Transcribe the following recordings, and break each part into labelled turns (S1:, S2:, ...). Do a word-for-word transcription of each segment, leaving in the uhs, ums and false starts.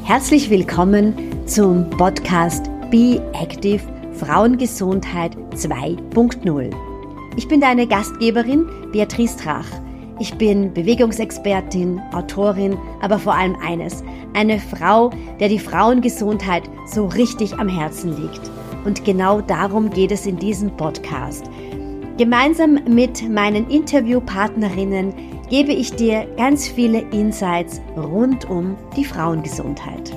S1: Herzlich willkommen zum Podcast Be Active Frauengesundheit zwei Punkt null. Ich bin deine Gastgeberin Beatrice Drach. Ich bin Bewegungsexpertin, Autorin, aber vor allem eines, eine Frau, der die Frauengesundheit so richtig am Herzen liegt. Und genau darum geht es in diesem Podcast. Gemeinsam mit meinen Interviewpartnerinnen gebe ich dir ganz viele Insights rund um die Frauengesundheit.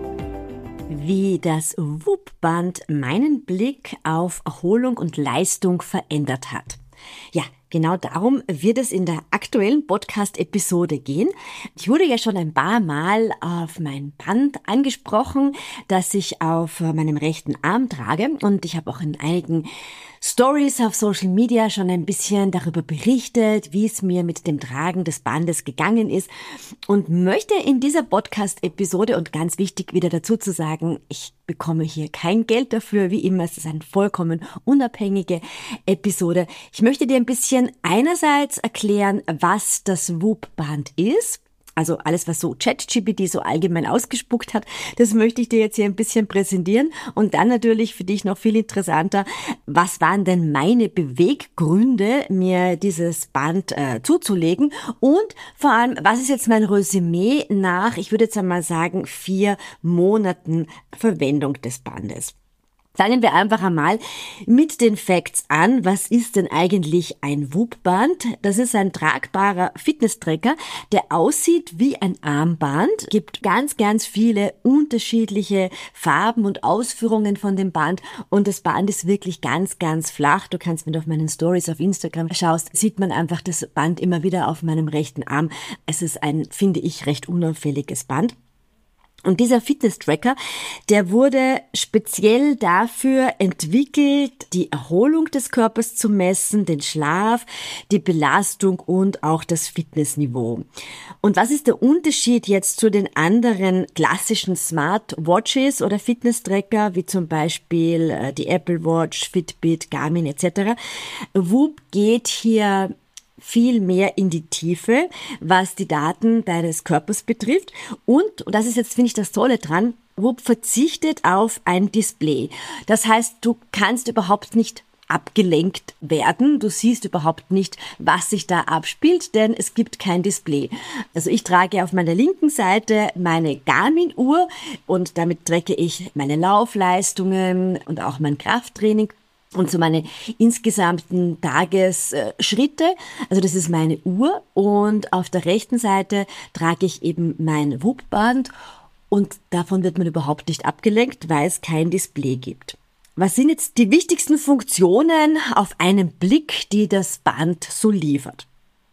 S1: Wie das W U P-Band meinen Blick auf Erholung und Leistung verändert hat. Ja, genau darum wird es in der aktuellen Podcast-Episode gehen. Ich wurde ja schon ein paar Mal auf mein Band angesprochen, das ich auf meinem rechten Arm trage, und ich habe auch in einigen Stories auf Social Media schon ein bisschen darüber berichtet, wie es mir mit dem Tragen des Bandes gegangen ist, und möchte in dieser Podcast-Episode, und ganz wichtig wieder dazu zu sagen, ich bekomme hier kein Geld dafür, wie immer, es ist eine vollkommen unabhängige Episode. Ich möchte dir ein bisschen einerseits erklären, was das W U P-Band ist. Also alles, was so ChatGPT so allgemein ausgespuckt hat, das möchte ich dir jetzt hier ein bisschen präsentieren. Und dann natürlich für dich noch viel interessanter, was waren denn meine Beweggründe, mir dieses Band äh, zuzulegen? Und vor allem, was ist jetzt mein Resümee nach, ich würde jetzt einmal sagen, vier Monaten Verwendung des Bandes? Fangen wir einfach einmal mit den Facts an. Was ist denn eigentlich ein W U P-Band? Das ist ein tragbarer Fitness-Tracker, der aussieht wie ein Armband. Gibt ganz, ganz viele unterschiedliche Farben und Ausführungen von dem Band. Und das Band ist wirklich ganz, ganz flach. Du kannst, wenn du auf meinen Stories auf Instagram schaust, sieht man einfach das Band immer wieder auf meinem rechten Arm. Es ist ein, finde ich, recht unauffälliges Band. Und dieser Fitness-Tracker, der wurde speziell dafür entwickelt, die Erholung des Körpers zu messen, den Schlaf, die Belastung und auch das Fitnessniveau. Und was ist der Unterschied jetzt zu den anderen klassischen Smartwatches oder Fitness-Tracker, wie zum Beispiel die Apple Watch, Fitbit, Garmin et cetera? W U P geht hier viel mehr in die Tiefe, was die Daten deines Körpers betrifft. Und, und das ist jetzt, finde ich, das Tolle dran, W U P verzichtet auf ein Display. Das heißt, du kannst überhaupt nicht abgelenkt werden. Du siehst überhaupt nicht, was sich da abspielt, denn es gibt kein Display. Also ich trage auf meiner linken Seite meine Garmin-Uhr und damit tracke ich meine Laufleistungen und auch mein Krafttraining und so meine insgesamten Tagesschritte. Also das ist meine Uhr, und auf der rechten Seite trage ich eben mein W U P-Band, und davon wird man überhaupt nicht abgelenkt, weil es kein Display gibt. Was sind jetzt die wichtigsten Funktionen auf einen Blick, die das Band so liefert?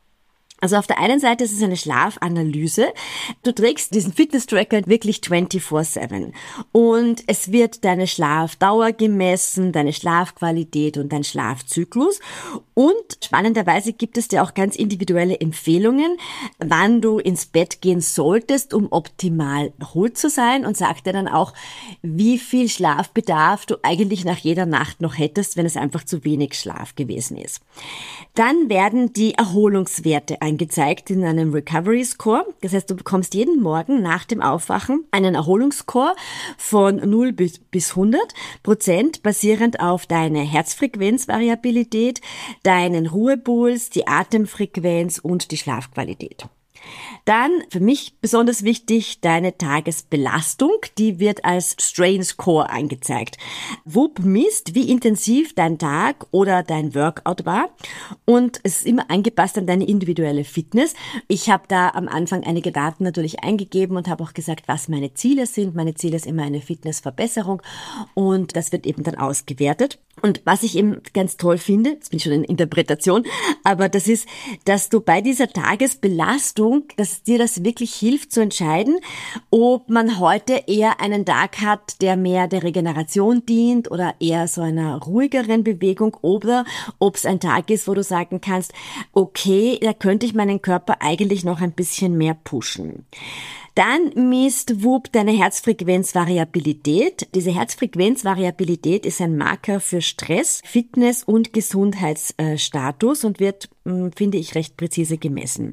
S1: Also auf der einen Seite ist es eine Schlafanalyse. Du trägst diesen Fitness-Tracker wirklich vierundzwanzig sieben und es wird deine Schlafdauer gemessen, deine Schlafqualität und dein Schlafzyklus. Und spannenderweise gibt es dir auch ganz individuelle Empfehlungen, wann du ins Bett gehen solltest, um optimal erholt zu sein, und sagt dir dann auch, wie viel Schlafbedarf du eigentlich nach jeder Nacht noch hättest, wenn es einfach zu wenig Schlaf gewesen ist. Dann werden die Erholungswerte angezeigt in einem Recovery Score. Das heißt, du bekommst jeden Morgen nach dem Aufwachen einen Erholungsscore von null bis hundert Prozent, basierend auf deine Herzfrequenzvariabilität, deinen Ruhepuls, die Atemfrequenz und die Schlafqualität. Dann, für mich besonders wichtig, deine Tagesbelastung, die wird als Strain Score angezeigt. W U P misst, wie intensiv dein Tag oder dein Workout war, und es ist immer angepasst an deine individuelle Fitness. Ich habe da am Anfang einige Daten natürlich eingegeben und habe auch gesagt, was meine Ziele sind. Meine Ziele ist immer eine Fitnessverbesserung, und das wird eben dann ausgewertet. Und was ich eben ganz toll finde, das bin ich schon in Interpretation, aber das ist, dass du bei dieser Tagesbelastung, dass dir das wirklich hilft zu entscheiden, ob man heute eher einen Tag hat, der mehr der Regeneration dient oder eher so einer ruhigeren Bewegung, oder ob es ein Tag ist, wo du sagen kannst, okay, da könnte ich meinen Körper eigentlich noch ein bisschen mehr pushen. Dann misst W U P deine Herzfrequenzvariabilität. Diese Herzfrequenzvariabilität ist ein Marker für Stress, Fitness und Gesundheitsstatus und wird, finde ich, recht präzise gemessen.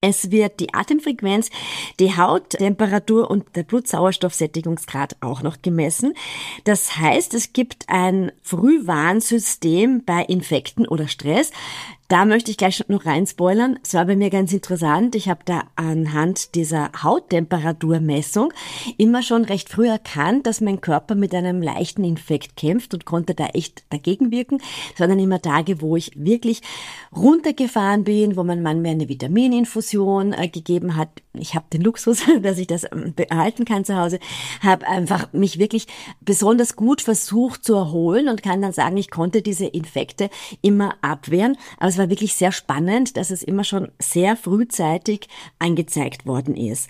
S1: Es wird die Atemfrequenz, die Hauttemperatur und der Blutsauerstoffsättigungsgrad auch noch gemessen. Das heißt, es gibt ein Frühwarnsystem bei Infekten oder Stress. Da möchte ich gleich noch rein spoilern. Es war bei mir ganz interessant. Ich habe da anhand dieser Hauttemperaturmessung immer schon recht früh erkannt, dass mein Körper mit einem leichten Infekt kämpft und konnte da echt dagegen wirken. Es waren dann immer Tage, wo ich wirklich runtergefahren bin, wo mein Mann mir eine Vitamininfusion äh, gegeben hat. Ich habe den Luxus, dass ich das ähm, behalten kann zu Hause. Habe einfach mich wirklich besonders gut versucht zu erholen und kann dann sagen, ich konnte diese Infekte immer abwehren. Aber es war wirklich sehr spannend, dass es immer schon sehr frühzeitig angezeigt worden ist.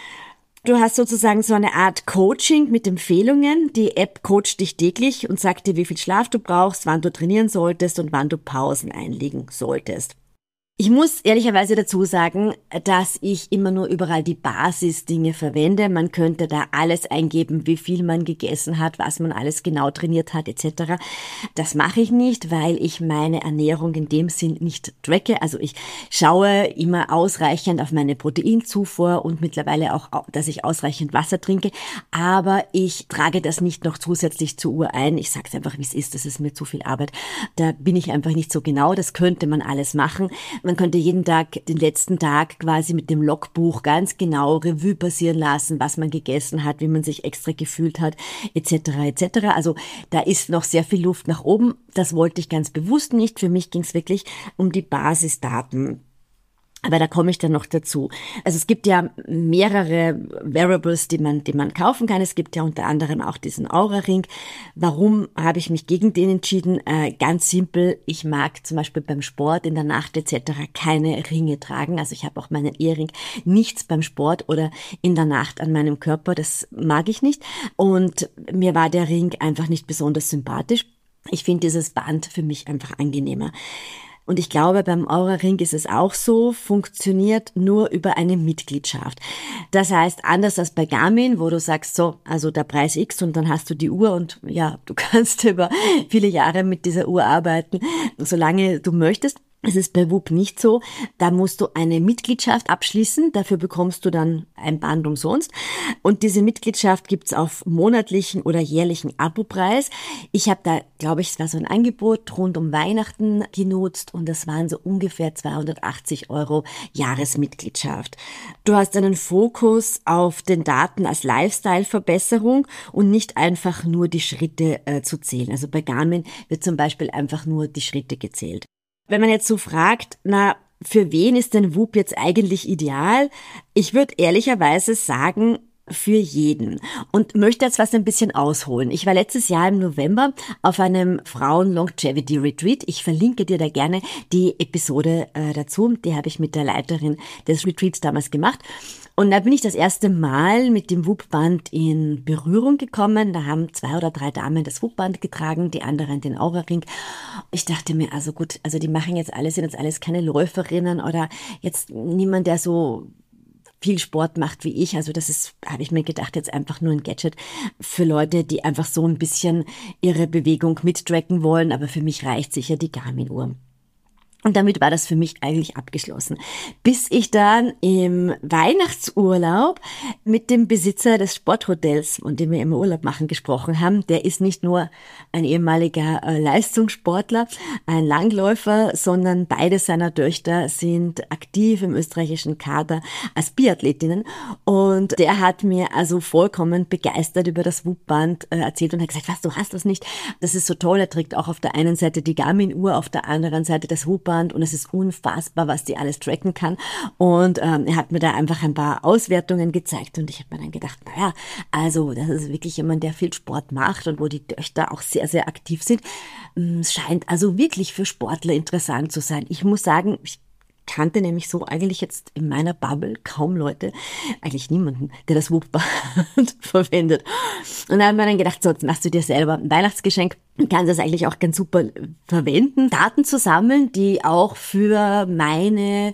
S1: Du hast sozusagen so eine Art Coaching mit Empfehlungen. Die App coacht dich täglich und sagt dir, wie viel Schlaf du brauchst, wann du trainieren solltest und wann du Pausen einlegen solltest. Ich muss ehrlicherweise dazu sagen, dass ich immer nur überall die Basisdinge verwende. Man könnte da alles eingeben, wie viel man gegessen hat, was man alles genau trainiert hat et cetera. Das mache ich nicht, weil ich meine Ernährung in dem Sinn nicht tracke. Also ich schaue immer ausreichend auf meine Proteinzufuhr und mittlerweile auch, dass ich ausreichend Wasser trinke. Aber ich trage das nicht noch zusätzlich zur Uhr ein. Ich sage es einfach, wie es ist. Das ist mir zu viel Arbeit. Da bin ich einfach nicht so genau. Das könnte man alles machen. Man könnte jeden Tag, den letzten Tag quasi mit dem Logbuch ganz genau Revue passieren lassen, was man gegessen hat, wie man sich extra gefühlt hat, et cetera et cetera. Also da ist noch sehr viel Luft nach oben. Das wollte ich ganz bewusst nicht. Für mich ging es wirklich um die Basisdaten. Aber da komme ich dann noch dazu. Also es gibt ja mehrere Wearables, die man, die man kaufen kann. Es gibt ja unter anderem auch diesen Oura-Ring. Warum habe ich mich gegen den entschieden? Äh, ganz simpel. Ich mag zum Beispiel beim Sport in der Nacht et cetera keine Ringe tragen. Also ich habe auch meinen Ehering nichts beim Sport oder in der Nacht an meinem Körper. Das mag ich nicht. Und mir war der Ring einfach nicht besonders sympathisch. Ich finde dieses Band für mich einfach angenehmer. Und ich glaube, beim Oura-Ring ist es auch so, funktioniert nur über eine Mitgliedschaft. Das heißt, anders als bei Garmin, wo du sagst, so, also der Preis X und dann hast du die Uhr und ja, du kannst über viele Jahre mit dieser Uhr arbeiten, solange du möchtest. Es ist bei Whoop nicht so. Da musst du eine Mitgliedschaft abschließen. Dafür bekommst du dann ein Band umsonst. Und diese Mitgliedschaft gibt's auf monatlichen oder jährlichen Abopreis. Ich habe da, glaube ich, es war so ein Angebot rund um Weihnachten genutzt und das waren so ungefähr zweihundertachtzig Euro Jahresmitgliedschaft. Du hast einen Fokus auf den Daten als Lifestyle-Verbesserung und nicht einfach nur die Schritte äh, zu zählen. Also bei Garmin wird zum Beispiel einfach nur die Schritte gezählt. Wenn man jetzt so fragt, na, für wen ist denn Whoop jetzt eigentlich ideal? Ich würde ehrlicherweise sagen, für jeden. Und möchte jetzt was ein bisschen ausholen. Ich war letztes Jahr im November auf einem Frauen-Longevity-Retreat. Ich verlinke dir da gerne die Episode äh, dazu. Die habe ich mit der Leiterin des Retreats damals gemacht. Und da bin ich das erste Mal mit dem Whoop-Band in Berührung gekommen. Da haben zwei oder drei Damen das Whoop-Band getragen, die anderen den Oura-Ring. Ich dachte mir, also gut, also die machen jetzt alles, sind jetzt alles keine Läuferinnen oder jetzt niemand, der so viel Sport macht wie ich. Also das ist, habe ich mir gedacht, jetzt einfach nur ein Gadget für Leute, die einfach so ein bisschen ihre Bewegung mittracken wollen. Aber für mich reicht sicher die Garmin-Uhr. Und damit war das für mich eigentlich abgeschlossen. Bis ich dann im Weihnachtsurlaub mit dem Besitzer des Sporthotels, und dem wir immer Urlaub machen, gesprochen haben. Der ist nicht nur ein ehemaliger äh, Leistungssportler, ein Langläufer, sondern beide seiner Töchter sind aktiv im österreichischen Kader als Biathletinnen. Und der hat mir also vollkommen begeistert über das Whoop-Band äh, erzählt und hat gesagt, was, du hast das nicht? Das ist so toll. Er trägt auch auf der einen Seite die Garmin-Uhr, auf der anderen Seite das Whoop-Band. Und es ist unfassbar, was die alles tracken kann. Und ähm, er hat mir da einfach ein paar Auswertungen gezeigt und ich habe mir dann gedacht, naja, also das ist wirklich jemand, der viel Sport macht und wo die Töchter auch sehr, sehr aktiv sind. Es scheint also wirklich für Sportler interessant zu sein. Ich muss sagen, ich kannte nämlich so eigentlich jetzt in meiner Bubble kaum Leute, eigentlich niemanden, der das Whoop-Band verwendet. Und da haben wir dann gedacht, so, jetzt machst du dir selber ein Weihnachtsgeschenk. Du kannst das eigentlich auch ganz super verwenden, Daten zu sammeln, die auch für meine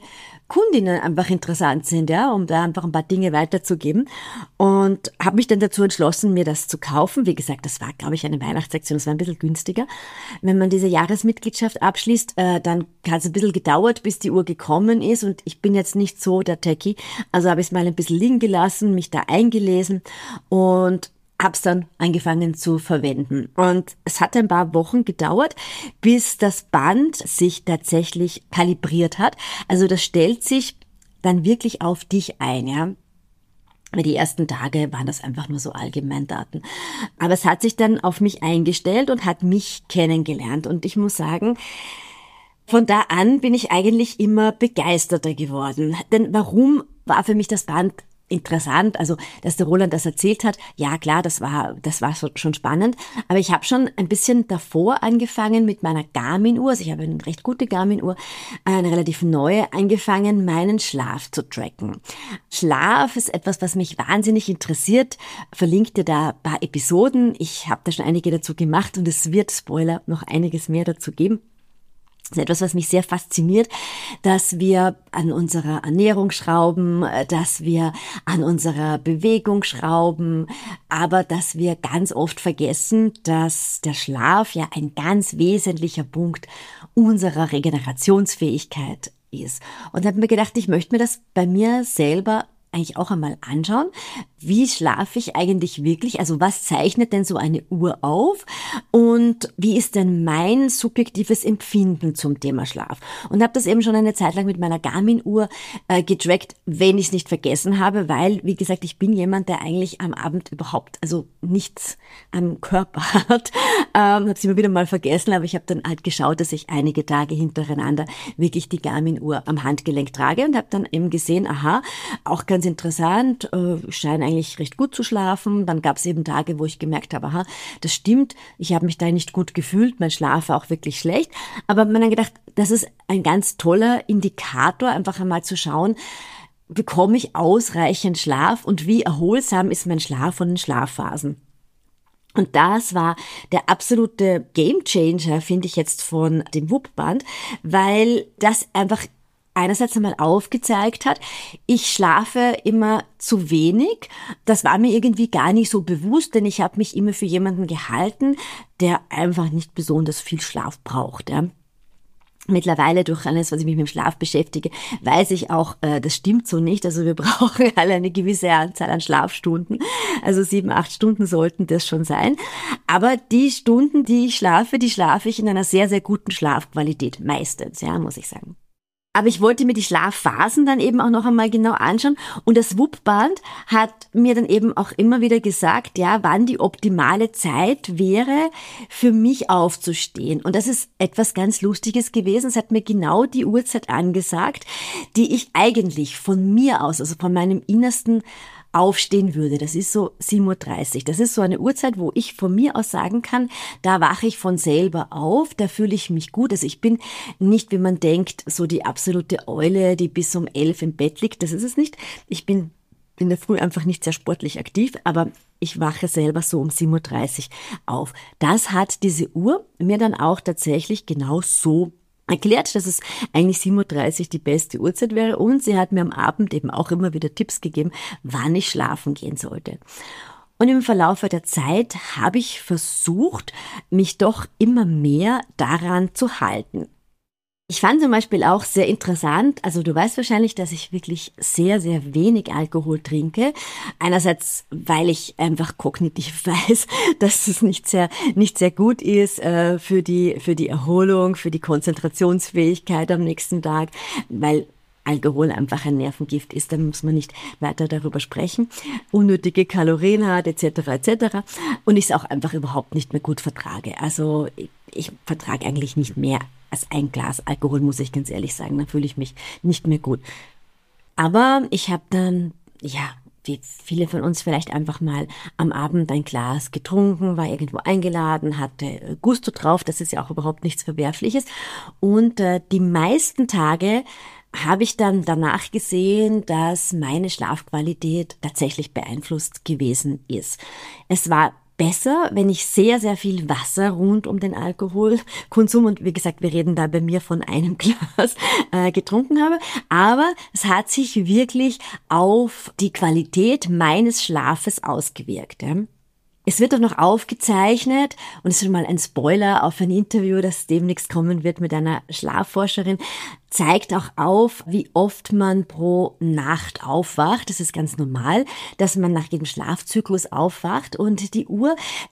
S1: Kundinnen einfach interessant sind, ja, um da einfach ein paar Dinge weiterzugeben. Und habe mich dann dazu entschlossen, mir das zu kaufen. Wie gesagt, das war, glaube ich, eine Weihnachtsaktion, das war ein bisschen günstiger. Wenn man diese Jahresmitgliedschaft abschließt, äh, dann hat es ein bisschen gedauert, bis die Uhr gekommen ist. Und ich bin jetzt nicht so der Techie, also habe ich es mal ein bisschen liegen gelassen, mich da eingelesen und hab's dann angefangen zu verwenden. Und es hat ein paar Wochen gedauert, bis das Band sich tatsächlich kalibriert hat. Also das stellt sich dann wirklich auf dich ein, ja. Die ersten Tage waren das einfach nur so Allgemeindaten. Aber es hat sich dann auf mich eingestellt und hat mich kennengelernt. Und ich muss sagen, von da an bin ich eigentlich immer begeisterter geworden. Denn warum war für mich das Band interessant, also dass der Roland das erzählt hat, ja klar, das war das war schon spannend, aber ich habe schon ein bisschen davor angefangen mit meiner Garmin-Uhr, also ich habe eine recht gute Garmin-Uhr, eine relativ neue, angefangen, meinen Schlaf zu tracken. Schlaf ist etwas, was mich wahnsinnig interessiert, verlinke dir da ein paar Episoden, ich habe da schon einige dazu gemacht und es wird, Spoiler, noch einiges mehr dazu geben. Das ist etwas, was mich sehr fasziniert, dass wir an unserer Ernährung schrauben, dass wir an unserer Bewegung schrauben, aber dass wir ganz oft vergessen, dass der Schlaf ja ein ganz wesentlicher Punkt unserer Regenerationsfähigkeit ist. Und da habe ich mir gedacht, ich möchte mir das bei mir selber eigentlich auch einmal anschauen, wie schlafe ich eigentlich wirklich, also was zeichnet denn so eine Uhr auf und wie ist denn mein subjektives Empfinden zum Thema Schlaf. Und habe das eben schon eine Zeit lang mit meiner Garmin-Uhr äh, getrackt, wenn ich es nicht vergessen habe, weil, wie gesagt, ich bin jemand, der eigentlich am Abend überhaupt, also nichts am Körper hat. Ähm, habe es immer wieder mal vergessen, aber ich habe dann halt geschaut, dass ich einige Tage hintereinander wirklich die Garmin-Uhr am Handgelenk trage und habe dann eben gesehen, aha, auch ganz interessant, äh, ich scheine eigentlich recht gut zu schlafen. Dann gab es eben Tage, wo ich gemerkt habe, aha, das stimmt, ich habe mich da nicht gut gefühlt, mein Schlaf war auch wirklich schlecht. Aber man hat gedacht, das ist ein ganz toller Indikator, einfach einmal zu schauen, bekomme ich ausreichend Schlaf und wie erholsam ist mein Schlaf von den Schlafphasen. Und das war der absolute Gamechanger, finde ich jetzt von dem Whoop-Band, weil das einfach einerseits einmal aufgezeigt hat, ich schlafe immer zu wenig. Das war mir irgendwie gar nicht so bewusst, denn ich habe mich immer für jemanden gehalten, der einfach nicht besonders viel Schlaf braucht. Ja. Mittlerweile durch alles, was ich mich mit dem Schlaf beschäftige, weiß ich auch, äh, das stimmt so nicht. Also wir brauchen alle eine gewisse Anzahl an Schlafstunden. Also sieben, acht Stunden sollten das schon sein. Aber die Stunden, die ich schlafe, die schlafe ich in einer sehr, sehr guten Schlafqualität. Meistens, ja, muss ich sagen. Aber ich wollte mir die Schlafphasen dann eben auch noch einmal genau anschauen. Und das Whoop-Band hat mir dann eben auch immer wieder gesagt, ja, wann die optimale Zeit wäre, für mich aufzustehen. Und das ist etwas ganz Lustiges gewesen. Es hat mir genau die Uhrzeit angesagt, die ich eigentlich von mir aus, also von meinem Innersten, aufstehen würde. Das ist so sieben Uhr dreißig. Das ist so eine Uhrzeit, wo ich von mir aus sagen kann, da wache ich von selber auf, da fühle ich mich gut. Also ich bin nicht, wie man denkt, so die absolute Eule, die bis um elf im Bett liegt. Das ist es nicht. Ich bin in der Früh einfach nicht sehr sportlich aktiv, aber ich wache selber so um sieben Uhr dreißig auf. Das hat diese Uhr mir dann auch tatsächlich genau so erklärt, dass es eigentlich sieben Uhr dreißig die beste Uhrzeit wäre und sie hat mir am Abend eben auch immer wieder Tipps gegeben, wann ich schlafen gehen sollte. Und im Verlauf der Zeit habe ich versucht, mich doch immer mehr daran zu halten. Ich fand zum Beispiel auch sehr interessant, also du weißt wahrscheinlich, dass ich wirklich sehr, sehr wenig Alkohol trinke. Einerseits, weil ich einfach kognitiv weiß, dass es nicht sehr, nicht sehr gut ist äh, für die, für die Erholung, für die Konzentrationsfähigkeit am nächsten Tag, weil Alkohol einfach ein Nervengift ist, da muss man nicht weiter darüber sprechen, unnötige Kalorien hat, et cetera et cetera. Und ich es auch einfach überhaupt nicht mehr gut vertrage. Also ich, ich vertrage eigentlich nicht mehr als ein Glas Alkohol, muss ich ganz ehrlich sagen. Dann fühle ich mich nicht mehr gut. Aber ich habe dann, ja, wie viele von uns vielleicht einfach mal am Abend ein Glas getrunken, war irgendwo eingeladen, hatte Gusto drauf, das ist ja auch überhaupt nichts Verwerfliches. Und äh, die meisten Tage habe ich dann danach gesehen, dass meine Schlafqualität tatsächlich beeinflusst gewesen ist. Es war besser, wenn ich sehr, sehr viel Wasser rund um den Alkoholkonsum, und wie gesagt, wir reden da bei mir von einem Glas, äh, getrunken habe. Aber es hat sich wirklich auf die Qualität meines Schlafes ausgewirkt. Ja. Es wird auch noch aufgezeichnet, und es ist schon mal ein Spoiler auf ein Interview, das demnächst kommen wird mit einer Schlafforscherin, zeigt auch auf, wie oft man pro Nacht aufwacht. Das ist ganz normal, dass man nach jedem Schlafzyklus aufwacht, und die Uhr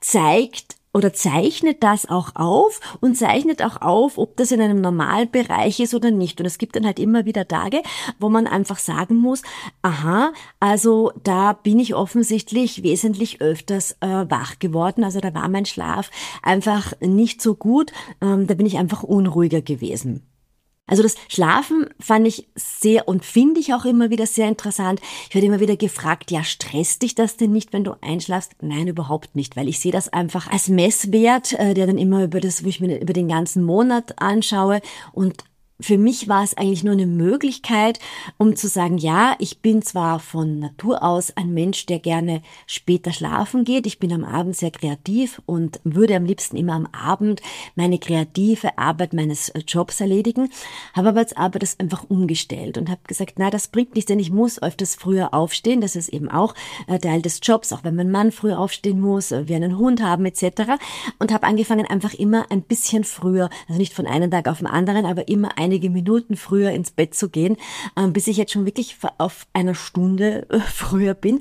S1: zeigt oder zeichnet das auch auf und zeichnet auch auf, ob das in einem Normalbereich ist oder nicht. Und es gibt dann halt immer wieder Tage, wo man einfach sagen muss, aha, also da bin ich offensichtlich wesentlich öfters äh, wach geworden. Also da war mein Schlaf einfach nicht so gut. Ähm, da bin ich einfach unruhiger gewesen. Also das Schlafen fand ich sehr und finde ich auch immer wieder sehr interessant. Ich werde immer wieder gefragt, ja, stresst dich das denn nicht, wenn du einschlafst? Nein, überhaupt nicht, weil ich sehe das einfach als Messwert, äh, der dann immer über das, wo ich mir über den ganzen Monat anschaue, und für mich war es eigentlich nur eine Möglichkeit, um zu sagen, ja, ich bin zwar von Natur aus ein Mensch, der gerne später schlafen geht. Ich bin am Abend sehr kreativ und würde am liebsten immer am Abend meine kreative Arbeit meines Jobs erledigen. Habe aber jetzt aber das einfach umgestellt und habe gesagt, na, das bringt nichts, denn ich muss öfters früher aufstehen. Das ist eben auch Teil des Jobs, auch wenn mein Mann früher aufstehen muss, wir einen Hund haben et cetera. Und habe angefangen, einfach immer ein bisschen früher, also nicht von einem Tag auf den anderen, aber immer einige Minuten früher ins Bett zu gehen, bis ich jetzt schon wirklich auf einer Stunde früher bin.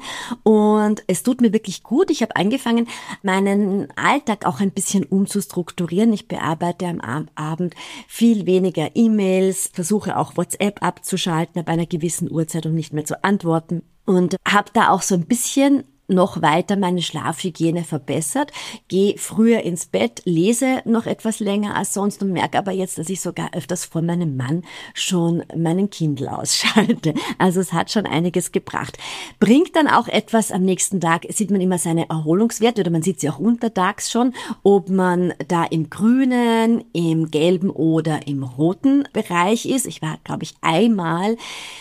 S1: Und es tut mir wirklich gut. Ich habe angefangen, meinen Alltag auch ein bisschen umzustrukturieren. Ich bearbeite am Abend viel weniger E-Mails, versuche auch WhatsApp abzuschalten ab einer gewissen Uhrzeit und nicht mehr zu antworten. Und habe da auch so ein bisschen noch weiter meine Schlafhygiene verbessert, gehe früher ins Bett, lese noch etwas länger als sonst und merke aber jetzt, dass ich sogar öfters vor meinem Mann schon meinen Kindle ausschalte. Also es hat schon einiges gebracht. Bringt dann auch etwas am nächsten Tag, sieht man immer seine Erholungswerte, oder man sieht sie auch untertags schon, ob man da im grünen, im gelben oder im roten Bereich ist. Ich war, glaube ich, einmal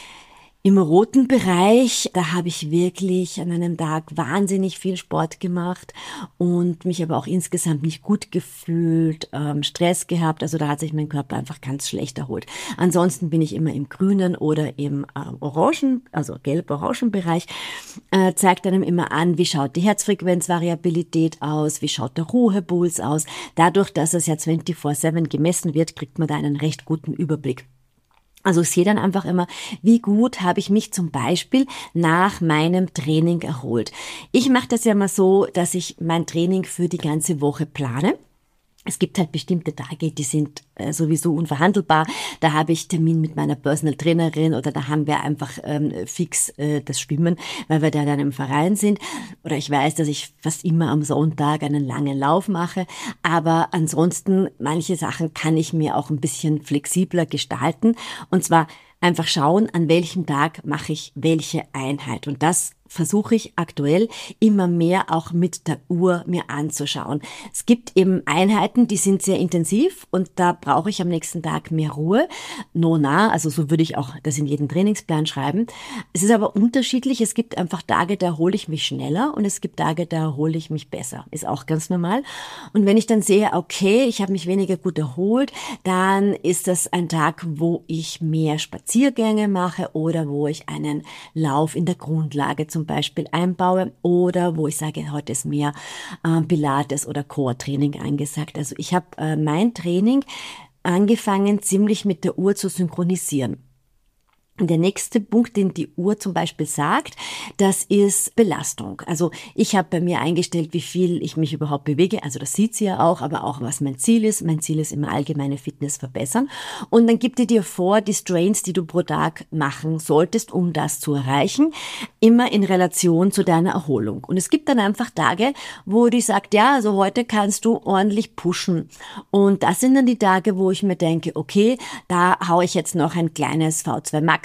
S1: im roten Bereich. Da habe ich wirklich an einem Tag wahnsinnig viel Sport gemacht und mich aber auch insgesamt nicht gut gefühlt, ähm, Stress gehabt. Also da hat sich mein Körper einfach ganz schlecht erholt. Ansonsten bin ich immer im grünen oder im äh, orangen, also gelb-orangen Bereich. Äh, zeigt einem immer an, wie schaut die Herzfrequenzvariabilität aus, wie schaut der Ruhepuls aus. Dadurch, dass es ja vierundzwanzig sieben gemessen wird, kriegt man da einen recht guten Überblick. Also ich sehe dann einfach immer, wie gut habe ich mich zum Beispiel nach meinem Training erholt. Ich mache das ja mal so, dass ich mein Training für die ganze Woche plane. Es gibt halt bestimmte Tage, die sind äh, sowieso unverhandelbar. Da habe ich Termin mit meiner Personal Trainerin oder da haben wir einfach ähm, fix äh, das Schwimmen, weil wir da dann im Verein sind. Oder ich weiß, dass ich fast immer am Sonntag einen langen Lauf mache. Aber ansonsten, manche Sachen kann ich mir auch ein bisschen flexibler gestalten. Und zwar einfach schauen, an welchem Tag mache ich welche Einheit. Und das versuche ich aktuell immer mehr auch mit der Uhr mir anzuschauen. Es gibt eben Einheiten, die sind sehr intensiv und da brauche ich am nächsten Tag mehr Ruhe. No, na, also so würde ich auch das in jeden Trainingsplan schreiben. Es ist aber unterschiedlich. Es gibt einfach Tage, da erhole ich mich schneller und es gibt Tage, da erhole ich mich besser. Ist auch ganz normal. Und wenn ich dann sehe, okay, ich habe mich weniger gut erholt, dann ist das ein Tag, wo ich mehr Spaziergänge mache oder wo ich einen Lauf in der Grundlage zum Beispiel einbaue oder wo ich sage, heute ist mehr äh, Pilates oder Core-Training angesagt. Also ich habe äh, mein Training angefangen, ziemlich mit der Uhr zu synchronisieren. Und der nächste Punkt, den die Uhr zum Beispiel sagt, das ist Belastung. Also ich habe bei mir eingestellt, wie viel ich mich überhaupt bewege. Also das sieht sie ja auch, aber auch was mein Ziel ist. Mein Ziel ist immer allgemeine Fitness verbessern. Und dann gibt die dir vor, die Strains, die du pro Tag machen solltest, um das zu erreichen, immer in Relation zu deiner Erholung. Und es gibt dann einfach Tage, wo die sagt, ja, also heute kannst du ordentlich pushen. Und das sind dann die Tage, wo ich mir denke, okay, da hau ich jetzt noch ein kleines V zwei Max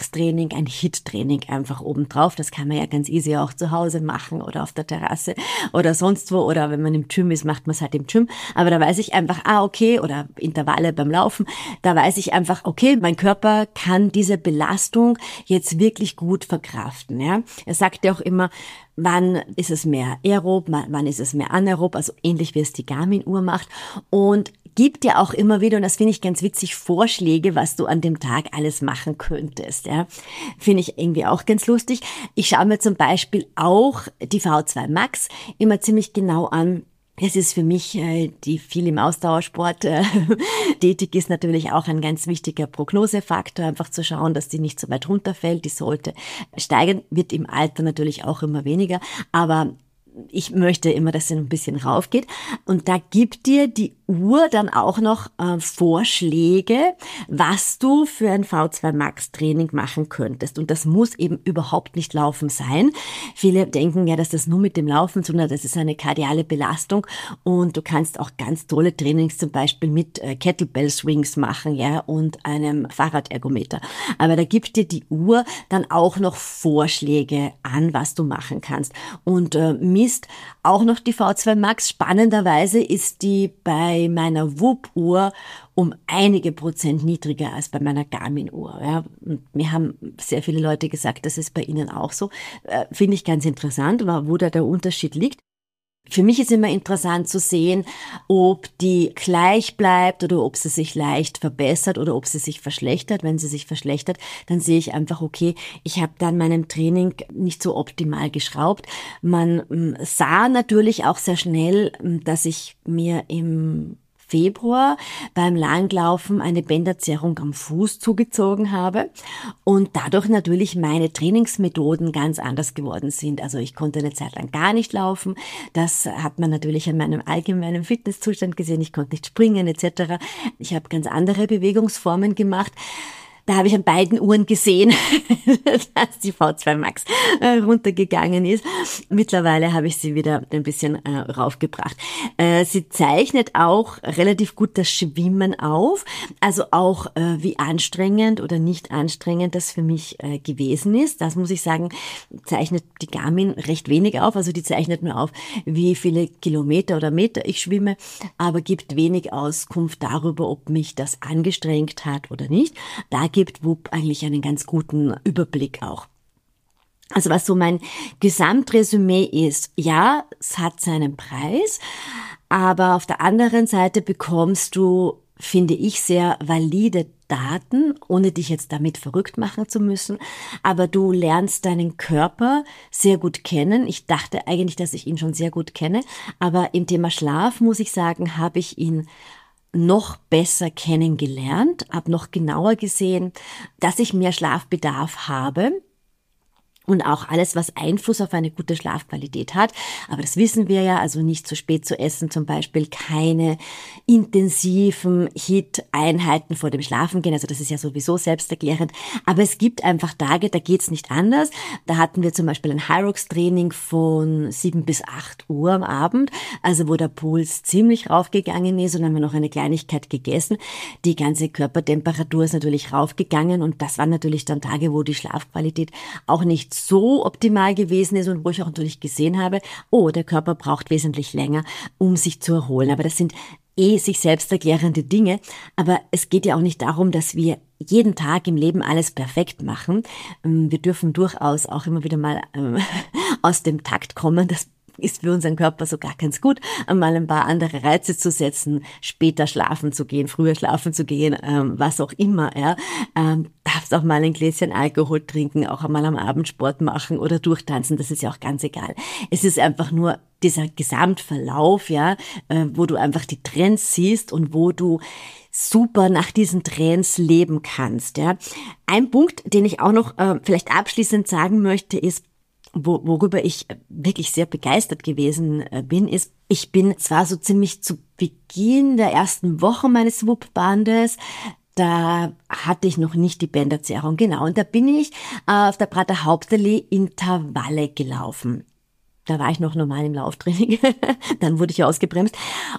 S1: Max Training, ein Hit Training einfach obendrauf. Das kann man ja ganz easy auch zu Hause machen oder auf der Terrasse oder sonst wo, oder wenn man im Gym ist, macht man es halt im Gym. Aber da weiß ich einfach, ah okay, oder Intervalle beim Laufen, da weiß ich einfach, okay, mein Körper kann diese Belastung jetzt wirklich gut verkraften. Ja? Er sagt ja auch immer, wann ist es mehr aerob, wann ist es mehr anaerob, also ähnlich wie es die Garmin-Uhr macht, und gibt dir auch immer wieder, und das finde ich ganz witzig, Vorschläge, was du an dem Tag alles machen könntest. Ja, finde ich irgendwie auch ganz lustig. Ich schaue mir zum Beispiel auch die V zwei Max immer ziemlich genau an. Es ist für mich, äh, die viel im Ausdauersport äh, tätig ist, natürlich auch ein ganz wichtiger Prognosefaktor, einfach zu schauen, dass die nicht so weit runterfällt. Die sollte steigen, wird im Alter natürlich auch immer weniger, aber ich möchte immer, dass sie ein bisschen raufgeht. Und da gibt dir die Uhr dann auch noch äh, Vorschläge, was du für ein V zwei Max Training machen könntest. Und das muss eben überhaupt nicht Laufen sein. Viele denken ja, dass das nur mit dem Laufen zu tun hat, das ist eine kardiale Belastung. Und du kannst auch ganz tolle Trainings zum Beispiel mit äh, Kettlebell Swings machen, ja, und einem Fahrradergometer. Aber da gibt dir die Uhr dann auch noch Vorschläge an, was du machen kannst. Und äh, misst auch noch die V zwei Max. Spannenderweise ist die bei meiner Whoop-Uhr um einige Prozent niedriger als bei meiner Garmin-Uhr. Ja. Und mir haben sehr viele Leute gesagt, das ist bei ihnen auch so. Äh, finde ich ganz interessant, wo da der Unterschied liegt. Für mich ist immer interessant zu sehen, ob die gleich bleibt oder ob sie sich leicht verbessert oder ob sie sich verschlechtert. Wenn sie sich verschlechtert, dann sehe ich einfach, okay, ich habe dann meinem Training nicht so optimal geschraubt. Man m, sah natürlich auch sehr schnell, dass ich mir im Februar beim Langlaufen eine Bänderzerrung am Fuß zugezogen habe und dadurch natürlich meine Trainingsmethoden ganz anders geworden sind. Also ich konnte eine Zeit lang gar nicht laufen. Das hat man natürlich an meinem allgemeinen Fitnesszustand gesehen. Ich konnte nicht springen et cetera. Ich habe ganz andere Bewegungsformen gemacht. Da habe ich an beiden Uhren gesehen, dass die V zwei Max äh, runtergegangen ist. Mittlerweile habe ich sie wieder ein bisschen äh, raufgebracht. Äh, sie zeichnet auch relativ gut das Schwimmen auf, also auch äh, wie anstrengend oder nicht anstrengend das für mich äh, gewesen ist. Das muss ich sagen, zeichnet die Garmin recht wenig auf. Also die zeichnet nur auf, wie viele Kilometer oder Meter ich schwimme, aber gibt wenig Auskunft darüber, ob mich das angestrengt hat oder nicht. Da gibt Whoop eigentlich einen ganz guten Überblick auch. Also was so mein Gesamtresümee ist, ja, es hat seinen Preis, aber auf der anderen Seite bekommst du, finde ich, sehr valide Daten, ohne dich jetzt damit verrückt machen zu müssen, aber du lernst deinen Körper sehr gut kennen. Ich dachte eigentlich, dass ich ihn schon sehr gut kenne, aber im Thema Schlaf, muss ich sagen, habe ich ihn noch besser kennengelernt, habe noch genauer gesehen, dass ich mehr Schlafbedarf habe. Und auch alles, was Einfluss auf eine gute Schlafqualität hat. Aber das wissen wir ja, also nicht zu spät zu essen, zum Beispiel keine intensiven H I I T-Einheiten vor dem Schlafengehen. Also das ist ja sowieso selbsterklärend. Aber es gibt einfach Tage, da geht's nicht anders. Da hatten wir zum Beispiel ein Hyrox-Training von sieben bis acht Uhr am Abend, also wo der Puls ziemlich raufgegangen ist, und dann haben wir noch eine Kleinigkeit gegessen. Die ganze Körpertemperatur ist natürlich raufgegangen, und das waren natürlich dann Tage, wo die Schlafqualität auch nicht so optimal gewesen ist und wo ich auch natürlich gesehen habe, oh, der Körper braucht wesentlich länger, um sich zu erholen. Aber das sind eh sich selbst erklärende Dinge. Aber es geht ja auch nicht darum, dass wir jeden Tag im Leben alles perfekt machen. Wir dürfen durchaus auch immer wieder mal ähm, aus dem Takt kommen. Das ist für unseren Körper sogar ganz gut, mal ein paar andere Reize zu setzen, später schlafen zu gehen, früher schlafen zu gehen, ähm, was auch immer. Ja. Ähm, darfst auch mal ein Gläschen Alkohol trinken, auch einmal am Abend Sport machen oder durchtanzen, das ist ja auch ganz egal. Es ist einfach nur dieser Gesamtverlauf, ja, äh, wo du einfach die Trends siehst und wo du super nach diesen Trends leben kannst. Ja. Ein Punkt, den ich auch noch äh, vielleicht abschließend sagen möchte, ist, Wo, worüber ich wirklich sehr begeistert gewesen bin, ist, ich bin zwar so ziemlich zu Beginn der ersten Woche meines Whoop-Bandes, da hatte ich noch nicht die Bänderzerrung, genau, und da bin ich auf der Prater Hauptallee Intervalle gelaufen. Da war ich noch normal im Lauftraining, dann wurde ich ausgebremst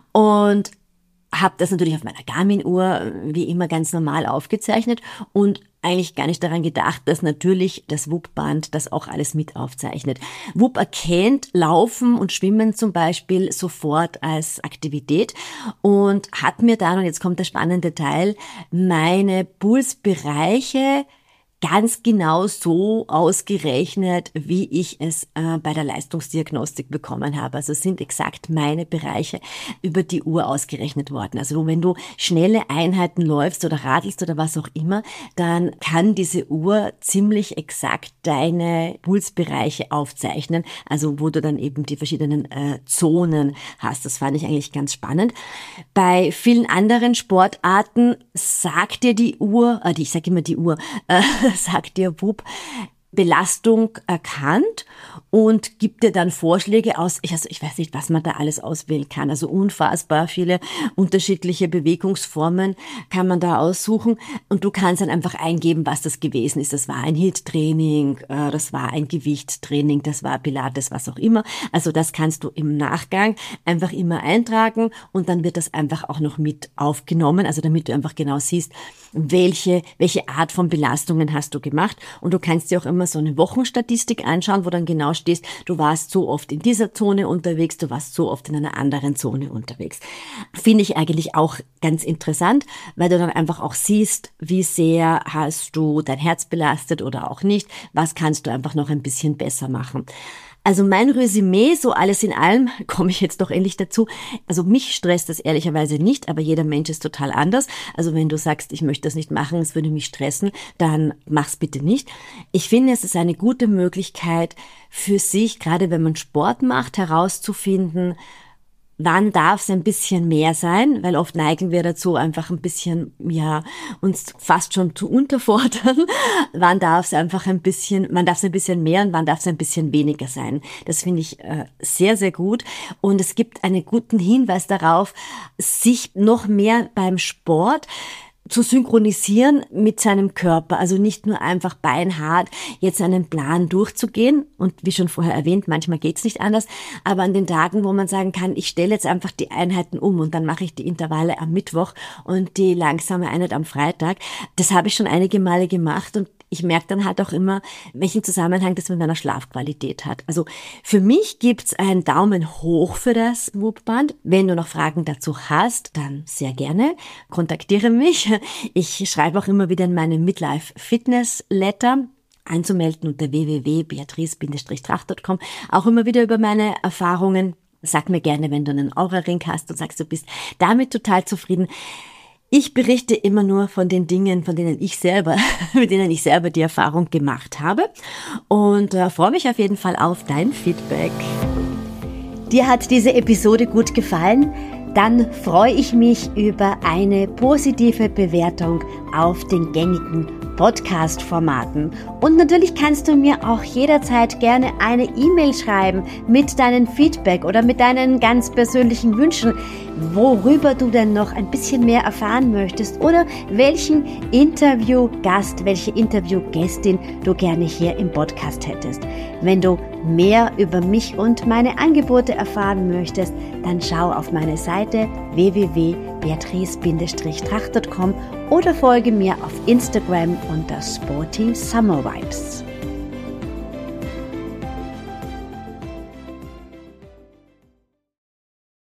S1: und habe das natürlich auf meiner Garmin-Uhr wie immer ganz normal aufgezeichnet und eigentlich gar nicht daran gedacht, dass natürlich das W U P-Band das auch alles mit aufzeichnet. W U P erkennt Laufen und Schwimmen zum Beispiel sofort als Aktivität und hat mir dann, und jetzt kommt der spannende Teil, meine Pulsbereiche ganz genau so ausgerechnet, wie ich es äh, bei der Leistungsdiagnostik bekommen habe. Also es sind exakt meine Bereiche über die Uhr ausgerechnet worden. Also wenn du schnelle Einheiten läufst oder radelst oder was auch immer, dann kann diese Uhr ziemlich exakt deine Pulsbereiche aufzeichnen, also wo du dann eben die verschiedenen äh, Zonen hast. Das fand ich eigentlich ganz spannend. Bei vielen anderen Sportarten sagt dir die Uhr, äh, die, ich sage immer die Uhr, äh, sagt dir W U P, Belastung erkannt und gibt dir dann Vorschläge aus. Ich, also ich weiß nicht, was man da alles auswählen kann. Also unfassbar viele unterschiedliche Bewegungsformen kann man da aussuchen und du kannst dann einfach eingeben, was das gewesen ist. Das war ein H I I T-Training, das war ein Gewichtstraining, das war Pilates, was auch immer. Also das kannst du im Nachgang einfach immer eintragen und dann wird das einfach auch noch mit aufgenommen, also damit du einfach genau siehst, welche, welche Art von Belastungen hast du gemacht und du kannst dir auch immer so eine Wochenstatistik anschauen, wo dann genau stehst, du warst so oft in dieser Zone unterwegs, du warst so oft in einer anderen Zone unterwegs. Finde ich eigentlich auch ganz interessant, weil du dann einfach auch siehst, wie sehr hast du dein Herz belastet oder auch nicht, was kannst du einfach noch ein bisschen besser machen. Also mein Resümee, so alles in allem, komme ich jetzt doch endlich dazu. Also mich stresst das ehrlicherweise nicht, aber jeder Mensch ist total anders. Also wenn du sagst, ich möchte das nicht machen, es würde mich stressen, dann mach's bitte nicht. Ich finde, es ist eine gute Möglichkeit für sich, gerade wenn man Sport macht, herauszufinden, wann darf es ein bisschen mehr sein, weil oft neigen wir dazu, einfach ein bisschen, ja, uns fast schon zu unterfordern. Wann darf es einfach ein bisschen, wann darf es ein bisschen mehr und wann darf es ein bisschen weniger sein. Das finde ich äh, sehr, sehr gut. Und es gibt einen guten Hinweis darauf, sich noch mehr beim Sport zu synchronisieren mit seinem Körper, also nicht nur einfach beinhart jetzt einen Plan durchzugehen und wie schon vorher erwähnt, manchmal geht's nicht anders, aber an den Tagen, wo man sagen kann, ich stelle jetzt einfach die Einheiten um und dann mache ich die Intervalle am Mittwoch und die langsame Einheit am Freitag, das habe ich schon einige Male gemacht und ich merke dann halt auch immer, welchen Zusammenhang das mit meiner Schlafqualität hat. Also für mich gibt's einen Daumen hoch für das W U P-Band. Wenn du noch Fragen dazu hast, dann sehr gerne. Kontaktiere mich. Ich schreibe auch immer wieder in meinem Midlife Fitness Letter. Anzumelden unter w w w punkt beatrice tracht punkt com. Auch immer wieder über meine Erfahrungen. Sag mir gerne, wenn du einen Aura-Ring hast und sagst, du bist damit total zufrieden. Ich berichte immer nur von den Dingen, von denen ich selber, mit denen ich selber die Erfahrung gemacht habe und äh, freue mich auf jeden Fall auf dein Feedback. Dir hat diese Episode gut gefallen? Dann freue ich mich über eine positive Bewertung auf den gängigen Podcast-Formaten. Und natürlich kannst du mir auch jederzeit gerne eine E-Mail schreiben mit deinem Feedback oder mit deinen ganz persönlichen Wünschen, worüber du denn noch ein bisschen mehr erfahren möchtest oder welchen Interviewgast, welche Interviewgästin du gerne hier im Podcast hättest. Wenn du mehr über mich und meine Angebote erfahren möchtest, dann schau auf meine Seite w w w punkt beatrice tracht punkt com oder folge mir auf Instagram unter Sporty Summer Vibes.